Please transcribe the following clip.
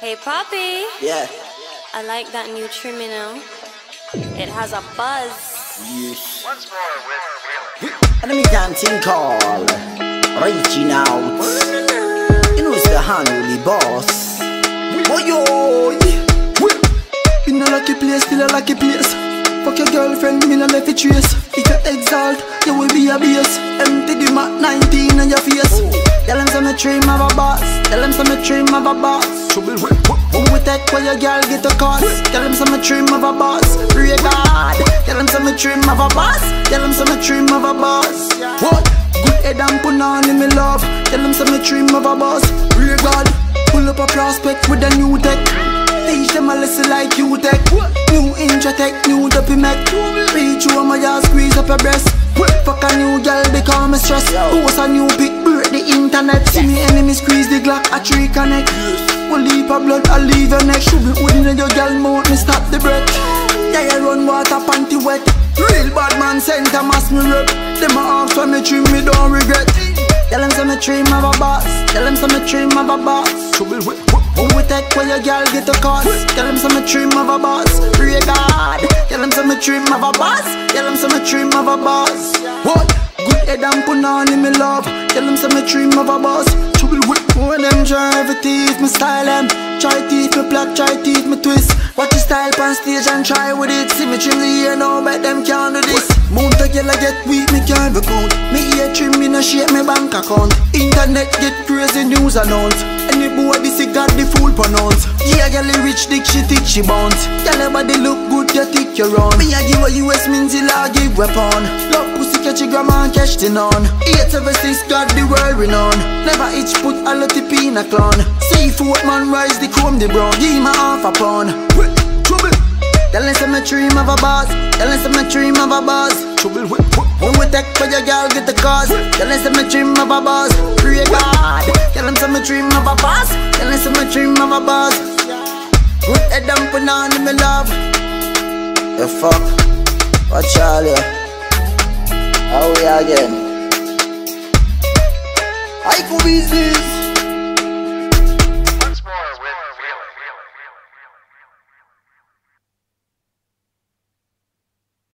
Hey Poppy. Yeah. I like that new trim, you know. It has a buzz. Yes. Once more with Wheeler. Enemy dancing call. Reaching out. You know it's the unruly boss. Oh yo. In a lucky place, still a lucky place. Fuck your girlfriend, me no left it trace. If you exalt, you will be a base. Empty the Mac 19 on your face. Tell them some dream of a boss. Tell them some dream of a boss. Trouble with who we take where your girl get a cost. Tell them some dream of a boss. Pray God. Tell them some dream of a boss. Tell them some dream of a boss. What? Good head and put on in me love. Tell them some dream of a boss. Pray God. Pull up a prospect with a new tech. Teach them a lesson like you tech. New Intratech, new dopey mech. Reach you on my yard, squeeze up your breast. Fuck a new girl, become a stress. Post a new pic, break the internet. See me enemy squeeze the Glock, a tree connect. Will leap a blood, I'll leave your neck. Should be holding in your girl mouth, me stop the breath. Yeah, you run water, panty wet. Real bad man, center mass me rep. Them a ask when me trim, me don't regret. Tell them some dream of a boss. Tell them some dream of a boss. Trouble with who we take where your girl get a cost. Tell them some dream of a boss. Pray God. Tell them some dream of a boss. Tell them some dream of a boss. What? Good head and put on in me love. Tell them some dream of a boss. Trouble with when them drive it teeth, me style them. Try teeth, me plot, try teeth, me twist. Watch your style on stage and try with it. See me trim the ear now, bet them can't do this. Mount a girl I get weak, me can't recount. Me ear trim, me no shape me bank account. Internet get crazy news announce. Any boy this he got the full pronounce. Yeah, girl rich dick, she thick, she bounce. Girl your body look good, you thick, you round. Me a give a US means he'll give weapon. Love pussy catch your grandma and catch the on. 876 got the world renowned. Never itch put a lot of pin a clown. Seafood man rise the chrome the brown. Give me half a pound. Trouble. Tell them some dream of a boss. Tell them some dream of a boss. Trouble with when we take for your girl get the cause. Tell them some dream of a boss. Pray God. Tell them some dream of a boss. Tell them some dream of a boss. Good head and put on in me love. The fuck? Watch all ya. How we again? I could business.